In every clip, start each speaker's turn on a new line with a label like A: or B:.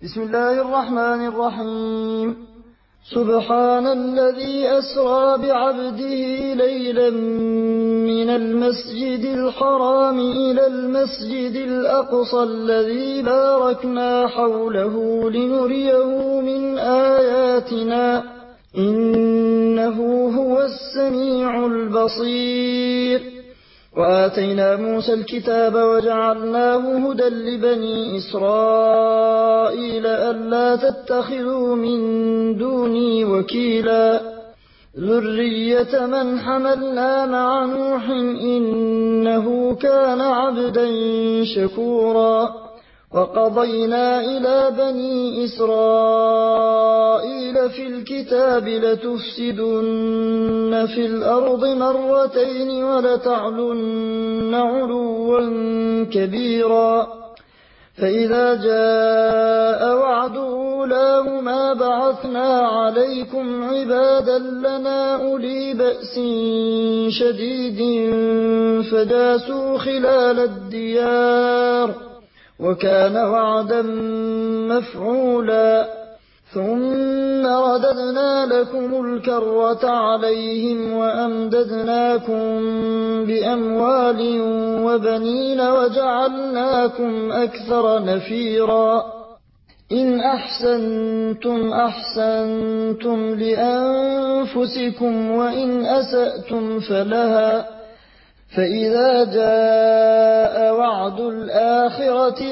A: بسم الله الرحمن الرحيم. سبحان الذي أسرى بعبده ليلا من المسجد الحرام إلى المسجد الأقصى الذي باركنا حوله لنريه من آياتنا إنه هو السميع البصير. وآتينا موسى الكتاب وجعلناه هدى لبني إسرائيل ألا تتخذوا من دوني وكيلا ذرية من حملنا مع نوح إنه كان عبدا شكورا. وقضينا إلى بني إسرائيل في الكتاب لتفسدن في الأرض مرتين ولتعلن علوا كبيرا. فإذا جاء وعد أولاهما بعثنا عليكم عبادا لنا أولي بأس شديد فجاسوا خلال الديار وكان وعدا مفعولا. ثم رددنا لكم الكرة عليهم وأمددناكم بأموال وبنين وجعلناكم أكثر نفيرا. إن أحسنتم أحسنتم لأنفسكم وإن أسأتم فلها. فإذا جاء وعد الآخرة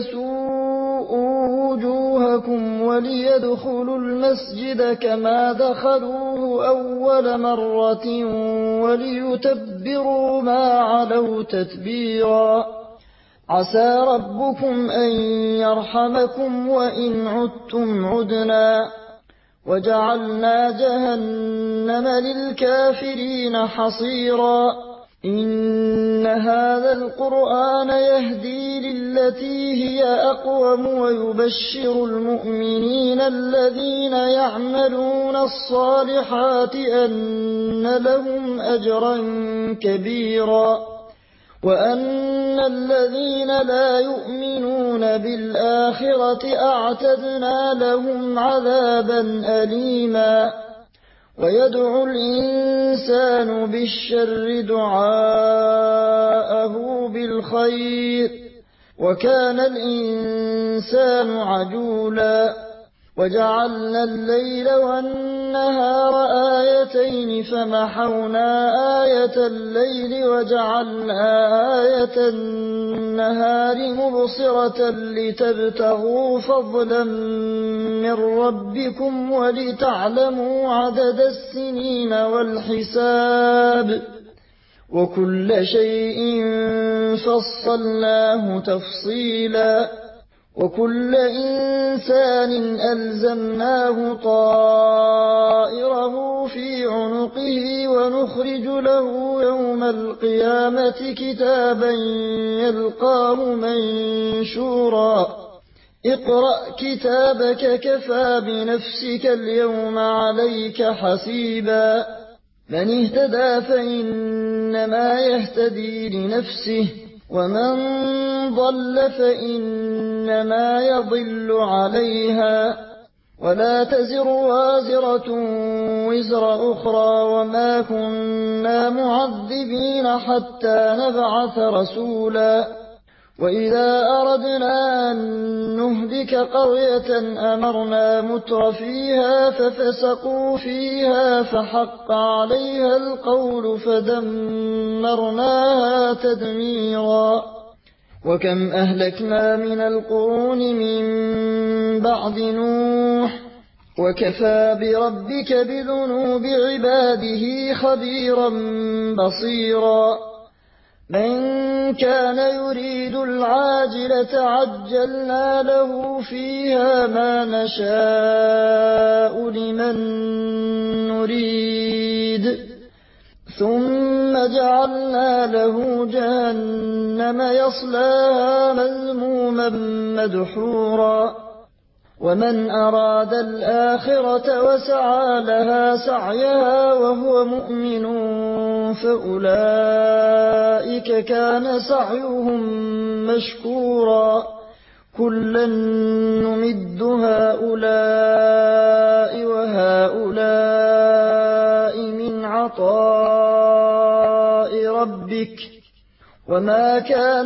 A: ليسوءوا وجوهكم وليدخلوا المسجد كما دخلوه أول مرة وليتبروا ما علوا تتبيرا. عسى ربكم أن يرحمكم وإن عدتم عدنا. وجعلنا جهنم للكافرين حصيرا. إن هذا القرآن يهدي للتي هي أقوم ويبشر المؤمنين الذين يعملون الصالحات أن لهم أجرا كبيرا وأن الذين لا يؤمنون بالآخرة أعتدنا لهم عذابا أليما. ويدعو الإنسان بالشر دعاءه بالخير وكان الإنسان عجولا. وجعلنا الليل والنهار آيتين فمحونا آية الليل وجعلنا آية النهار مبصرة لتبتغوا فضلا من ربكم ولتعلموا عدد السنين والحساب وكل شيء فصلناه تفصيلا. وكل إنسان ألزمناه طائره في عنقه ونخرج له يوم القيامة كتابا يلقاه منشورا. اقرأ كتابك كفى بنفسك اليوم عليك حسيبا. من اهتدى فإنما يهتدي لنفسه ومن ضل فإنما يضل عليها ولا تزر وازرة وزر أخرى وما كنا معذبين حتى نبعث رسولا. وإذا أردنا أن نهلك قرية أمرنا متر فيها ففسقوا فيها فحق عليها القول فدمرناها تدميرا. وكم أهلكنا من القرون من بعد نوح وكفى بربك بذنوب عباده خبيرا بصيرا. من كان يريد العاجلة عجلنا له فيها ما نشاء لمن نريد ثم جعلنا له جهنم يصلاها مذموما مدحورا. ومن أراد الآخرة وسعى لها سعيها وهو مؤمن فأولئك كان سعيهم مشكورا. كلا نمد ربك وما كان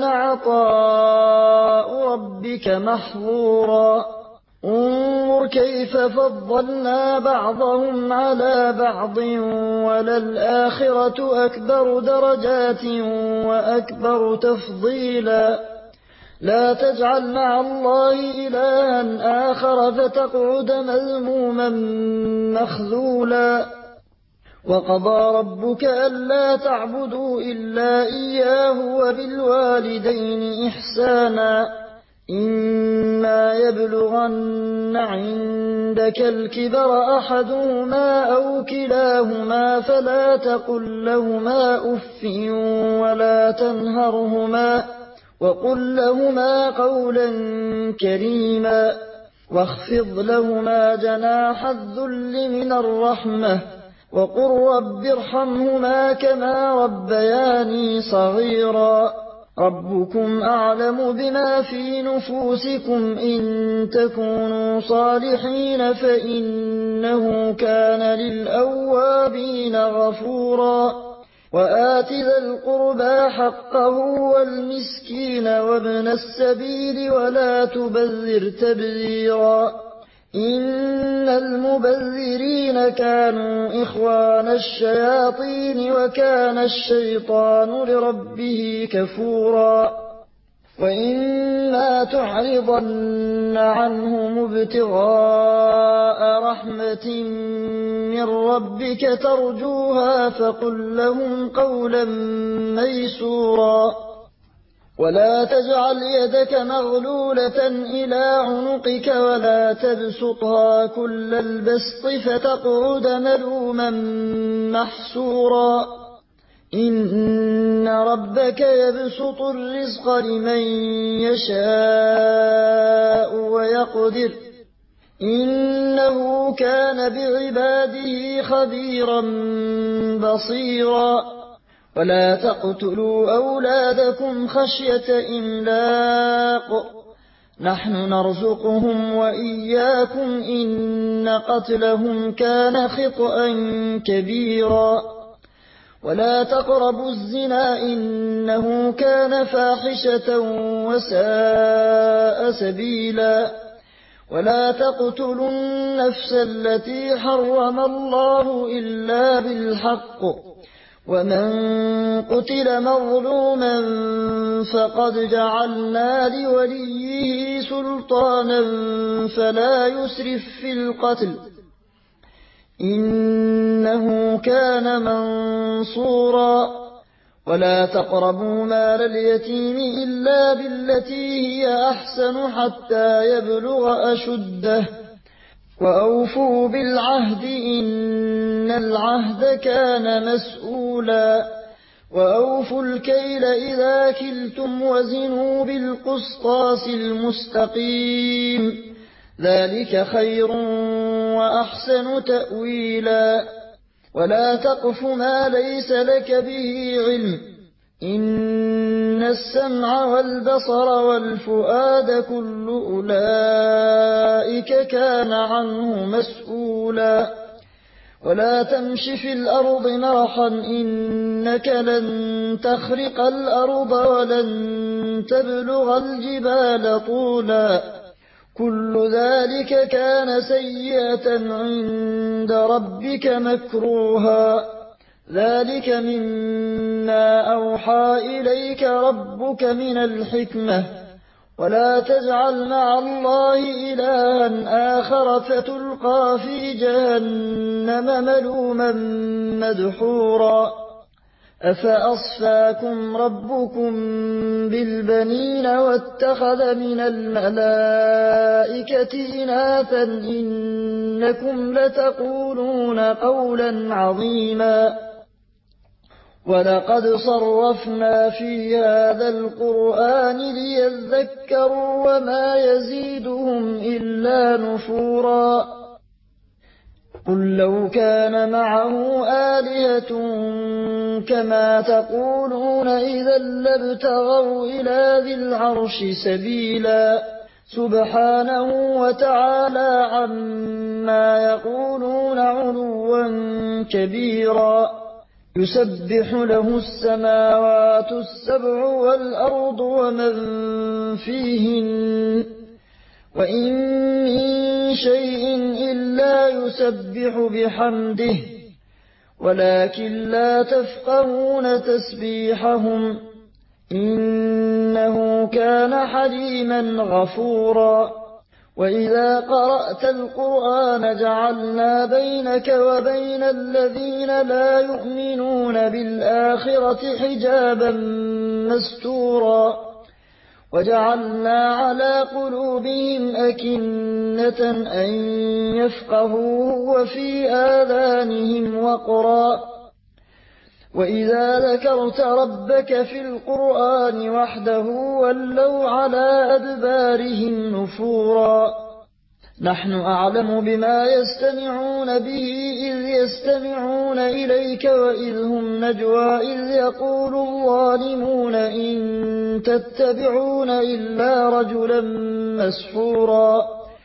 A: عطاء ربك محظورا انظر كيف فضلنا بعضهم على بعض وللآخرة أكبر درجات وأكبر تفضيلا لا تجعل مع الله إلها آخر فتقعد مذموما مخذولا وقضى ربك ألا تعبدوا إلا إياه وبالوالدين إحسانا إما يبلغن عندك الكبر أحدهما أو كلاهما فلا تقل لهما أف ولا تنهرهما وقل لهما قولا كريما واخفض لهما جناح الذل من الرحمة وقل رب ارحمهما كما ربياني صغيرا ربكم أعلم بما في نفوسكم إن تكونوا صالحين فإنه كان للأوابين غفورا وآت ذا القربى حقه والمسكين وابن السبيل ولا تبذر تبذيرا إن المبذرين كانوا إخوان الشياطين وكان الشيطان لربه كفورا وإما تعرضن عنهم ابتغاء رحمة من ربك ترجوها فقل لهم قولا ميسورا ولا تجعل يدك مغلولة إلى عنقك ولا تبسطها كل البسط فتقعد ملوما محسورا إن ربك يبسط الرزق لمن يشاء ويقدر إنه كان بعباده خبيرا بصيرا ولا تقتلوا أولادكم خشية إملاق نحن نرزقهم وإياكم إن قتلهم كان خطأ كبيرا ولا تقربوا الزنا إنه كان فاحشة وساء سبيلا ولا تقتلوا النفس التي حرم الله إلا بالحق ومن قتل مظلوما فقد جعلنا لوليه سلطانا فلا يسرف في القتل إنه كان منصورا ولا تقربوا مال اليتيم إلا بالتي هي أحسن حتى يبلغ أشده وأوفوا بالعهد إن العهد كان مسؤولا وأوفوا الكيل إذا كلتم وزنوا بالقسطاس المستقيم ذلك خير وأحسن تأويلا ولا تقف ما ليس لك به علم إن السمع والبصر والفؤاد كل أولئك كان عنه مسؤولا ولا تمش في الأرض مرحا إنك لن تخرق الأرض ولن تبلغ الجبال طولا كل ذلك كان سيئة عند ربك مكروها ذلك مما أوحى إليك ربك من الحكمة ولا تجعل مع الله إلها آخر فتلقى في جهنم ملوما مدحورا أفأصفاكم ربكم بالبنين واتخذ من الملائكة إناثا إنكم لتقولون قولا عظيما ولقد صرفنا في هذا القرآن ليذكروا وما يزيدهم إلا نفورا قل لو كان معه آلهة كما تقولون إذا لابتغوا إلى ذي العرش سبيلا سبحانه وتعالى عما يقولون علوا كبيرا يسبح له السماوات السبع والأرض ومن فيهن وإن من شيء إلا يسبح بحمده ولكن لا تفقهون تسبيحهم إنه كان حليما غفورا وإذا قرأت القرآن جعلنا بينك وبين الذين لا يؤمنون بالآخرة حجابا مستورا وجعلنا على قلوبهم أكنة أن يفقهوه وفي آذانهم وقرا وإذا ذكرت ربك في القرآن وحده ولوا على أدبارهم نفورا نحن أعلم بما يستمعون به إذ يستمعون إليك وإذ هم نجوى إذ يقول الظالمون إن تتبعون إلا رجلا مسحورا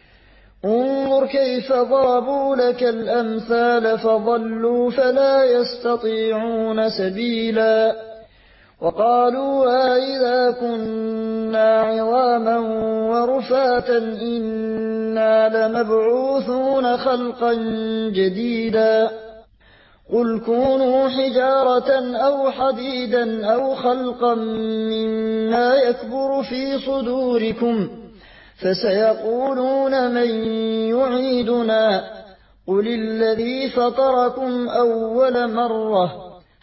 A: انظر كيف ضربوا لك الأمثال فضلوا فلا يستطيعون سبيلا وقالوا أئذا كنا عظاما ورفاتا إنا لمبعوثون خلقا جديدا قل كونوا حجارة أو حديدا أو خلقا مما يكبر في صدوركم فسيقولون من يعيدنا قل الذي فطركم أول مرة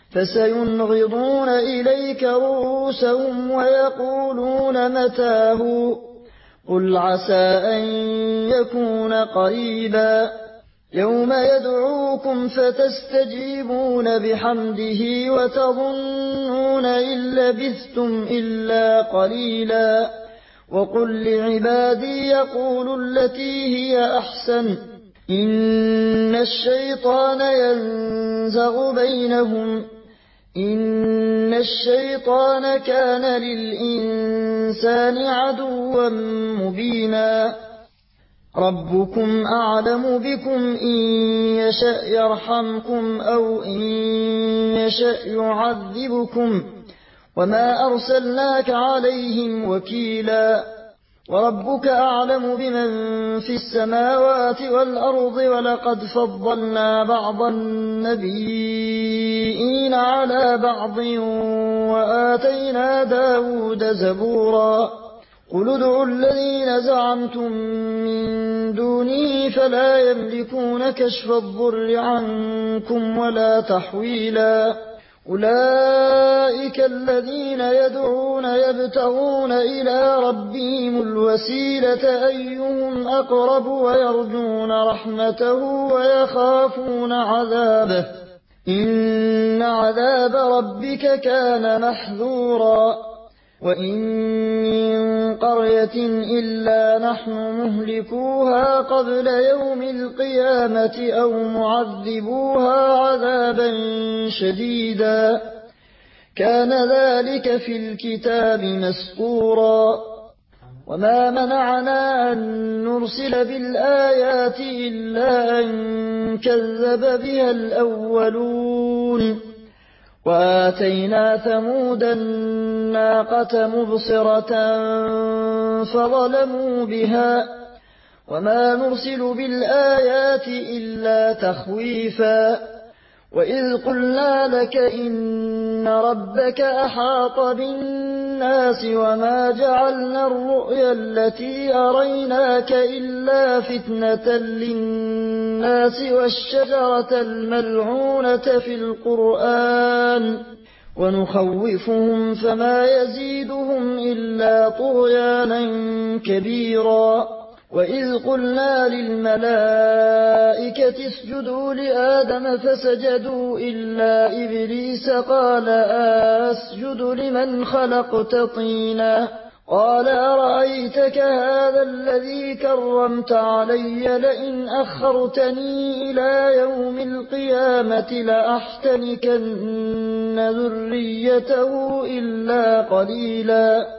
A: فسينغضون إليك رؤوسهم ويقولون متاه قل عسى أن يكون قريبا يوم يدعوكم فتستجيبون بحمده وتظنون إن لبثتم إلا قليلا وقل لعبادي يقولوا التي هي أحسن إن الشيطان ينزغ بينهم إن الشيطان كان للإنسان عدوا مبينا ربكم أعلم بكم إن يشأ يرحمكم أو إن يشأ يعذبكم وما أرسلناك عليهم وكيلا وربك أعلم بمن في السماوات والأرض ولقد فضلنا بعض النبيين على بعض وآتينا داود زبورا قل ادعوا الذين زعمتم من دونه فلا يملكون كشف الضر عنكم ولا تحويلا أولئك الذين يدعون يبتغون إلى ربهم الوسيلة أيهم أقرب ويرجون رحمته ويخافون عذابه إن عذاب ربك كان محذورا وإن من قرية إلا نحن مهلكوها قبل يوم القيامة أو معذبوها عذابا شديدا كان ذلك في الكتاب مسطورا وما منعنا أن نرسل بالآيات إلا أن كذب بها الأولون وآتينا ثمود الناقة مبصرة فظلموا بها وما نرسل بالآيات إلا تخويفا وإذ قلنا لك إن ربك أحاط بالناس وما جعلنا الرؤيا التي أريناك إلا فتنة للناس والشجرة الملعونة في القرآن ونخوفهم فما يزيدهم إلا طغيانا كبيرا وإذ قلنا للملائكة اسجدوا لآدم فسجدوا إلا إبليس قال أسجد لمن خلقت طينا قال أرأيتك هذا الذي كرمت علي لئن أخرتني إلى يوم القيامة لأحتنكن ذريته إلا قليلا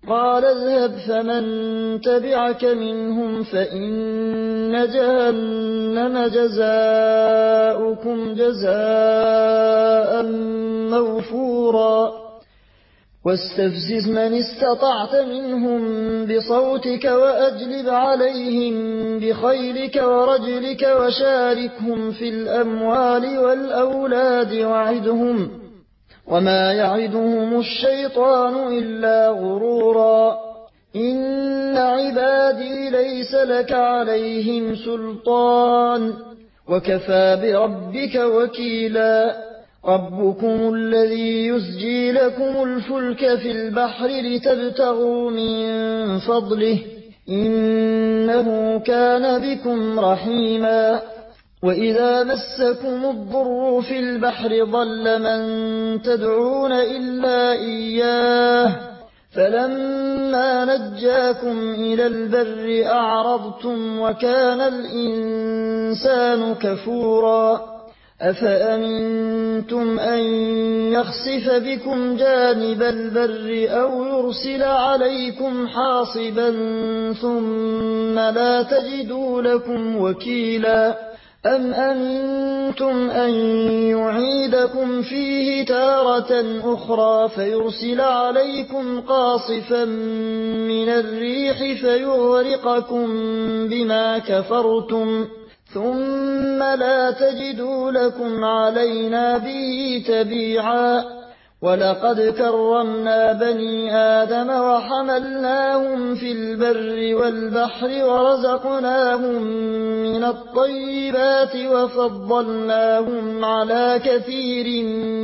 A: قال اذهب فمن تبعك منهم فإن جهنم جزاؤكم جزاء موفورا واستفزز من استطعت منهم بصوتك وأجلب عليهم بخيلك ورجلك وشاركهم في الأموال والأولاد وعدهم وما يعدهم الشيطان إلا غرورا إن عبادي ليس لك عليهم سلطان وكفى بربك وكيلا ربكم الذي يسجي لكم الفلك في البحر لتبتغوا من فضله إنه كان بكم رحيما وإذا مسكم الضر في البحر ضل من تدعون إلا إياه فلما نجاكم إلى البر أعرضتم وكان الإنسان كفورا أفأمنتم أن يخسف بكم جانب البر أو يرسل عليكم حاصبا ثم لا تجدوا لكم وكيلا أم أمنتم أن يعيدكم فيه تارة أخرى فيرسل عليكم قاصفا من الريح فيغرقكم بما كفرتم ثم لا تجدوا لكم علينا به تبيعا ولقد كرمنا بني آدم وحملناهم في البر والبحر ورزقناهم من الطيبات وفضلناهم على كثير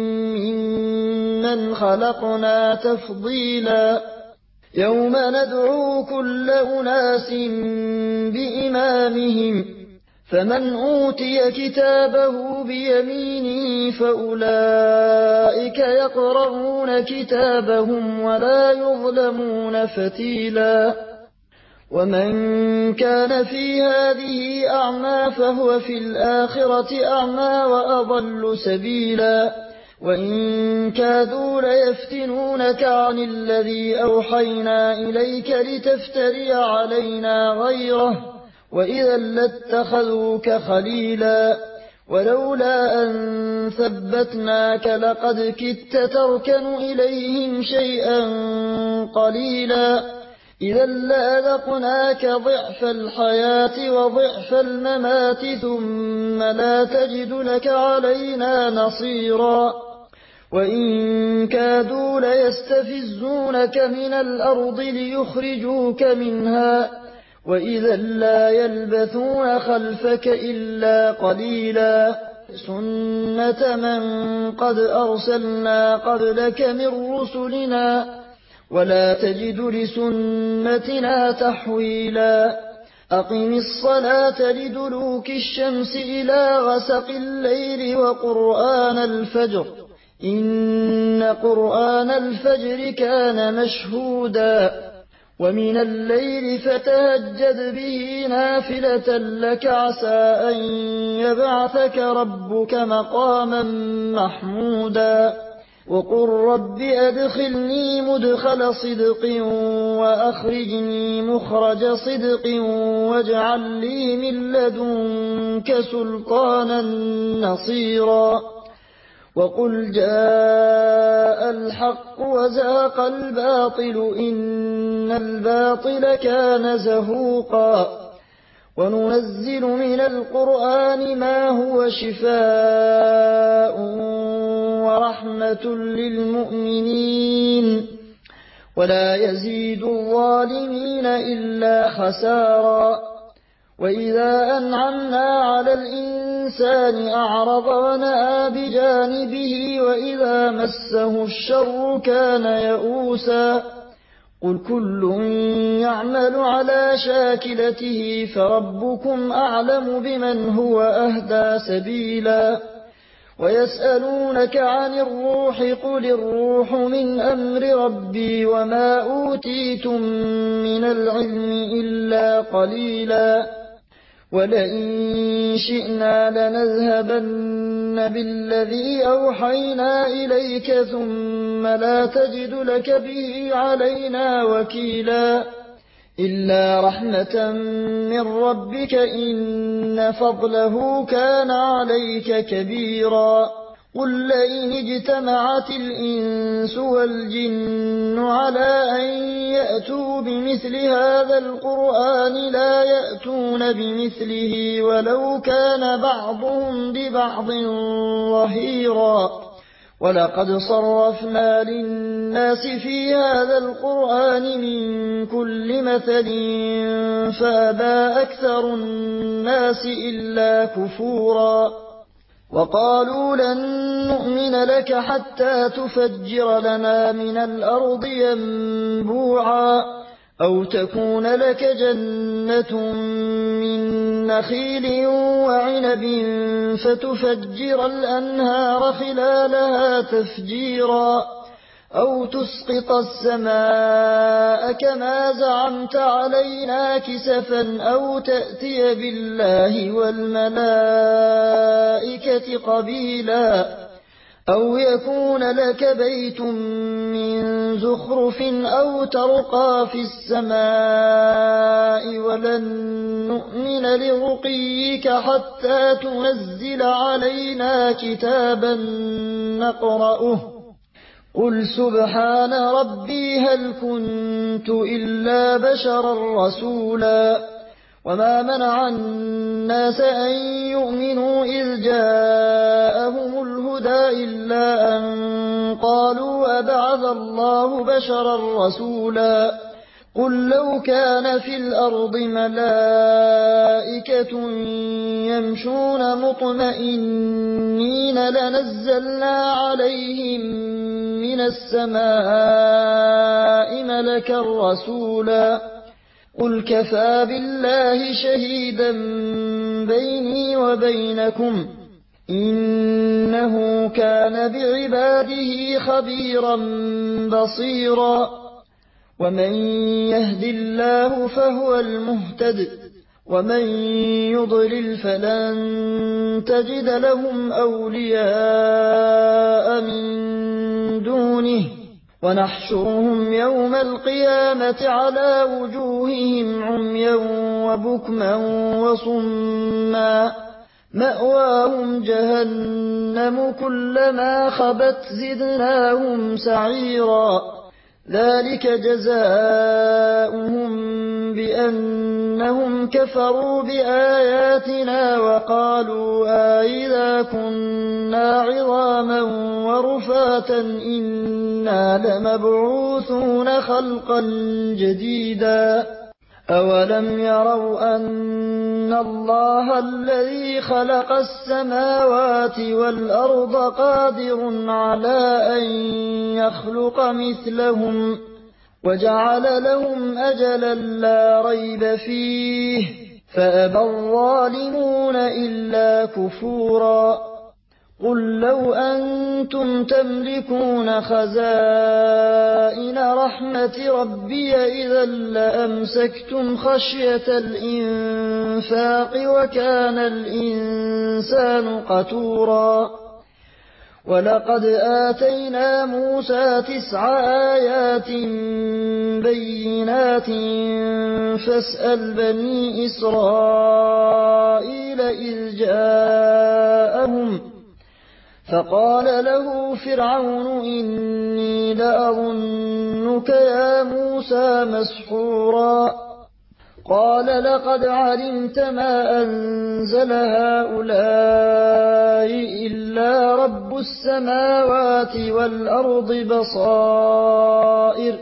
A: ممن خلقنا تفضيلا يوم ندعو كل أناس بإمامهم فمن أوتي كتابه بيمينه فأولئك يقرؤون كتابهم ولا يظلمون فتيلا ومن كان في هذه أعمى فهو في الآخرة أعمى وأضل سبيلا وإن كادوا ليفتنونك عن الذي أوحينا إليك لتفتري علينا غيره وإذا لاتخذوك خليلا ولولا أن ثبتناك لقد كدت تركن إليهم شيئا قليلا إذا لأذقناك ضعف الحياة وضعف الممات ثم لا تجد لك علينا نصيرا وإن كادوا ليستفزونك من الأرض ليخرجوك منها وإذا لا يلبثون خلفك إلا قليلا سنة من قد أرسلنا قبلك من رسلنا ولا تجد لسنتنا تحويلا أقم الصلاة لدلوك الشمس إلى غسق الليل وقرآن الفجر إن قرآن الفجر كان مشهودا ومن الليل فتهجد به نافلة لك عسى أن يبعثك ربك مقاما محمودا وقل رب أدخلني مدخل صدق وأخرجني مخرج صدق واجعل لي من لدنك سلطانا نصيرا وقل جاء الحق وزهق الباطل إن الباطل كان زهوقا وننزل من القرآن ما هو شفاء ورحمة للمؤمنين ولا يزيد الظالمين إلا خسارا وإذا أنعمنا على الإنسان أعرض ونأى بجانبه وإذا مسه الشر كان يئوسا قل كل يعمل على شاكلته فربكم أعلم بمن هو أهدى سبيلا ويسألونك عن الروح قل الروح من أمر ربي وما أوتيتم من العلم إلا قليلا ولئن شئنا لنذهبن بالذي أوحينا إليك ثم ثم لا تجد لك به علينا وكيلا إلا رحمة من ربك إن فضله كان عليك كبيرا قل لئن اجتمعت الإنس والجن على أن يأتوا بمثل هذا القرآن لا يأتون بمثله ولو كان بعضهم ببعض ظهيرا ولقد صرفنا للناس في هذا القرآن من كل مثل فأبى أكثر الناس إلا كفورا وقالوا لن نؤمن لك حتى تفجر لنا من الأرض ينبوعا أو تكون لك جنة من نخيل وعنب فتفجر الأنهار خلالها تفجيرا أو تسقط السماء كما زعمت علينا كسفا أو تأتي بالله والملائكة قبيلا أو يكون لك بيت من زخرف أو ترقى في السماء ولن نؤمن لرقيك حتى تنزل علينا كتابا نقرأه قل سبحان ربي هل كنت إلا بشرا رسولا وما منع الناس أن يؤمنوا إذ جاءهم الهدى إلا أن قالوا أبعث الله بشرا رسولا قل لو كان في الأرض ملائكة يمشون مطمئنين لنزلنا عليهم من السماء ملكا رسولا قل كفى بالله شهيدا بيني وبينكم إنه كان بعباده خبيرا بصيرا ومن يهد الله فهو المهتد ومن يضلل فلن تجد لهم أولياء من دونه ونحشرهم يوم القيامة على وجوههم عميا وبكما وصما مأواهم جهنم كلما خبت زدناهم سعيرا ذلك جزاؤهم بأنهم كفروا بآياتنا وقالوا أئذا كنا عظاما ورفاتا إنا لمبعوثون خلقا جديدا أولم يروا أن الله الذي خلق السماوات والأرض قادر على أن يخلق مثلهم وجعل لهم أجلا لا ريب فيه فأبى الظالمون إلا كفورا قل لو أنتم تملكون خزائن رحمة ربي إذا لأمسكتم خشية الإنفاق وكان الإنسان قتورا ولقد آتينا موسى 9 آيات بينات فاسأل بني إسرائيل إذ جاءهم فقال له فرعون إني لأظنك يا موسى مسحورا قال لقد علمت ما أنزل هؤلاء إلا رب السماوات والأرض بصائر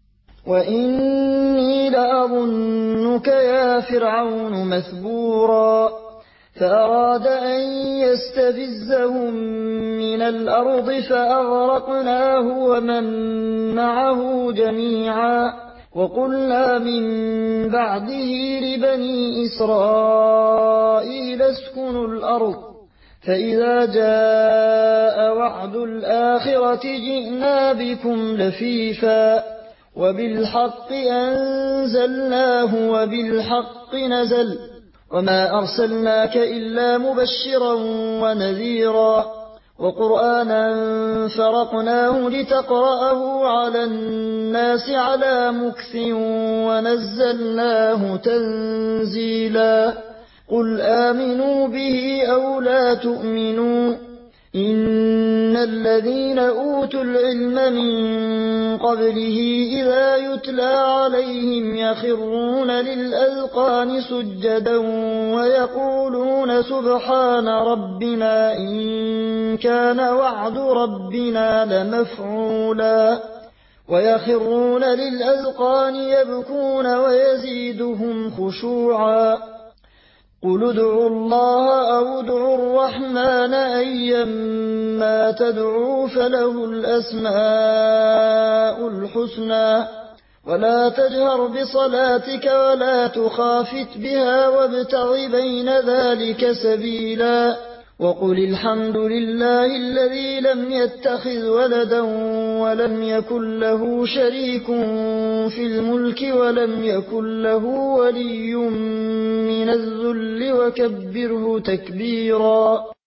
A: وإني لأظنك يا فرعون مثبورا فأراد أن يستفزهم من الأرض فأغرقناه ومن معه جميعا وقلنا من بعده لبني إسرائيل اسكنوا الأرض فإذا جاء وعد الآخرة جئنا بكم لفيفا وبالحق أنزلناه وبالحق نزل وما أرسلناك إلا مبشرا ونذيرا وقرآنا فرقناه لتقرأه على الناس على مكث ونزلناه تنزيلا قل آمنوا به أو لا تؤمنوا إن الذين أوتوا العلم من قبله إذا يتلى عليهم يخرون للأذقان سجدا ويقولون سبحان ربنا إن كان وعد ربنا لمفعولا ويخرون للأذقان يبكون ويزيدهم خشوعا قل ادعوا الله أو ادعوا الرحمن أيما تدعوا فله الأسماء الحسنى ولا تجهر بصلاتك ولا تخافت بها وابتغ بين ذلك سبيلا وقل الحمد لله الذي لم يتخذ ولدا ولم يكن له شريك في الملك ولم يكن له ولي من الذل وكبره تكبيرا.